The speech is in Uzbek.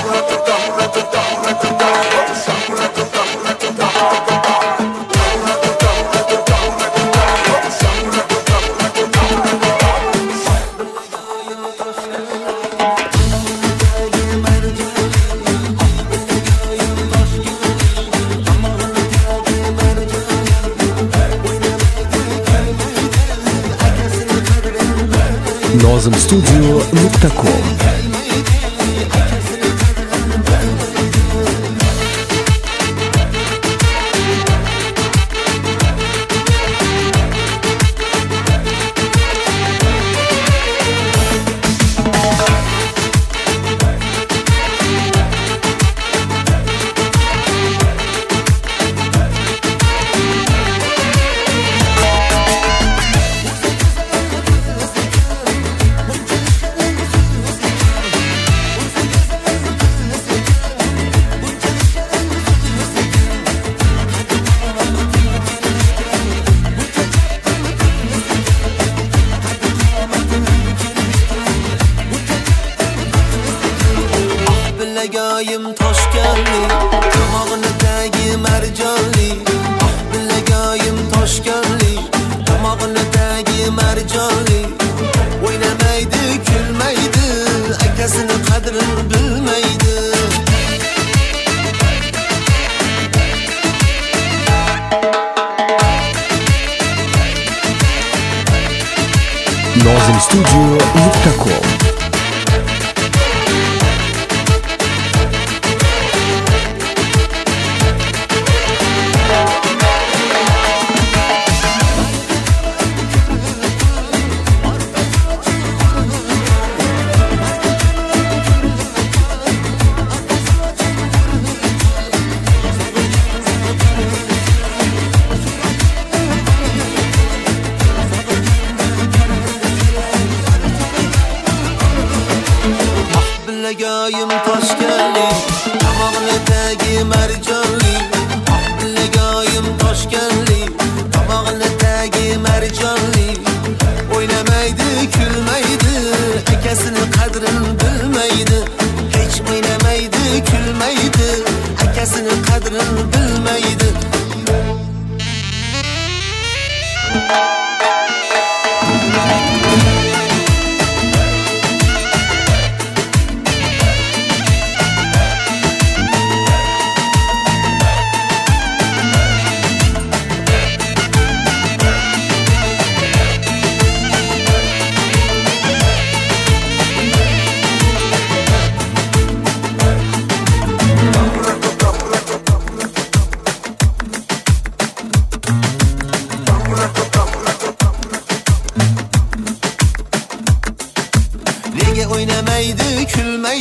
nozimstudio.com. Bilagayim toshganli, tomog'inidagi marjonli. Bilagayim toshganli, tomog'inidagi marjonli. O'ynamaydi, kulmaydi, akasini qadrini bilmaydi. nozimstudio.com. Bilagayim toshganli, tomog'inidagi marjonli. Bilagayim toshganli, tomog'inidagi marjonli. O'ynamaydi, kulmaydi, akasini qadrini bilmaydi. Hech o'ynamaydi, kulmaydi, akasini qadrini bilmaydi. Nega o'ynamaydi, kulmaydi?